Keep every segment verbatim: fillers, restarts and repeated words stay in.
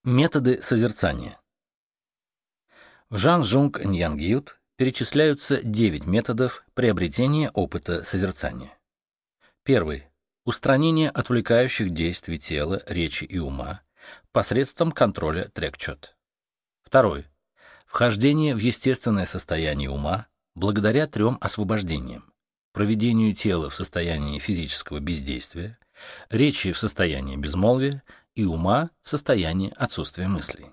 Методы созерцания. В Жан-Жунг Ньянгют перечисляются девять методов приобретения опыта созерцания. Первый. Устранение отвлекающих действий тела, речи и ума посредством контроля трекчот. Второй. Вхождение в естественное состояние ума благодаря трем освобождениям: проведению тела в состоянии физического бездействия, речи в состоянии безмолвия и ума в состоянии отсутствия мыслей.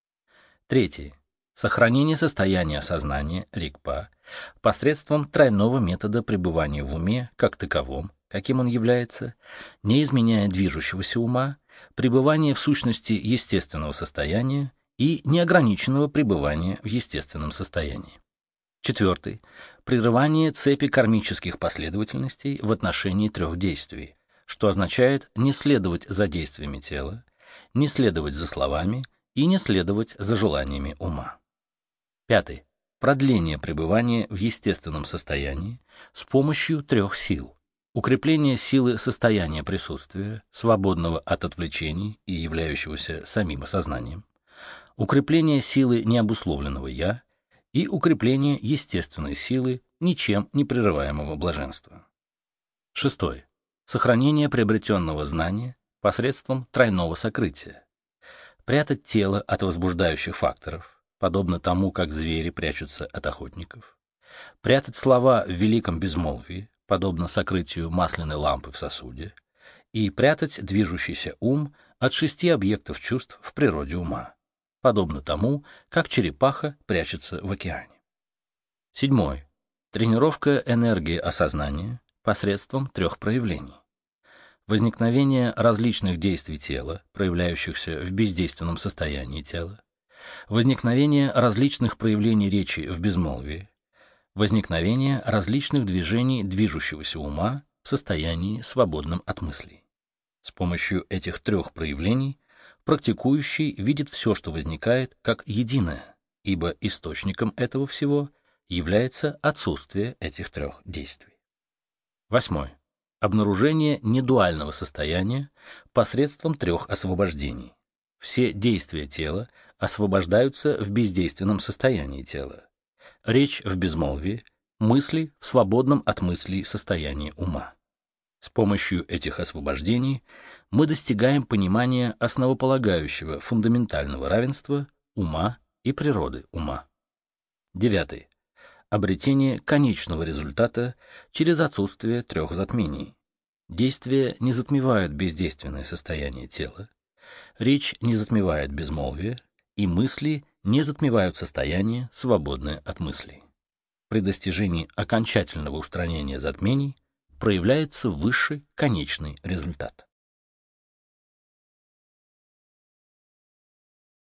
Третий. Сохранение состояния осознания, рикпа, посредством тройного метода пребывания в уме как таковом, каким он является, не изменяя движущегося ума, пребывание в сущности естественного состояния и неограниченного пребывания в естественном состоянии. Четвертый. Прерывание цепи кармических последовательностей в отношении трех действий, что означает не следовать за действиями тела, не следовать за словами и не следовать за желаниями ума. Пятый. Продление пребывания в естественном состоянии с помощью трех сил: укрепление силы состояния присутствия, свободного от отвлечений и являющегося самим осознанием, укрепление силы необусловленного «я» и укрепление естественной силы ничем не прерываемого блаженства. Шестой. Сохранение приобретенного знания посредством тройного сокрытия. Прятать тело от возбуждающих факторов, подобно тому, как звери прячутся от охотников. Прятать слова в великом безмолвии, подобно сокрытию масляной лампы в сосуде. И прятать движущийся ум от шести объектов чувств в природе ума, подобно тому, как черепаха прячется в океане. Седьмой. Тренировка энергии осознания посредством трех проявлений: возникновение различных действий тела, проявляющихся в бездейственном состоянии тела, возникновение различных проявлений речи в безмолвии, возникновение различных движений движущегося ума в состоянии, свободном от мыслей. С помощью этих трех проявлений практикующий видит все, что возникает, как единое, ибо источником этого всего является отсутствие этих трех действий. Восьмой. Обнаружение недуального состояния посредством трех освобождений. Все действия тела освобождаются в бездейственном состоянии тела. Речь в безмолвии, мысли в свободном от мыслей состоянии ума. С помощью этих освобождений мы достигаем понимания основополагающего фундаментального равенства ума и природы ума. Девятый. Обретение конечного результата через отсутствие трех затмений. Действия не затмевают бездейственное состояние тела, речь не затмевает безмолвие, и мысли не затмевают состояние, свободное от мыслей. При достижении окончательного устранения затмений проявляется высший конечный результат.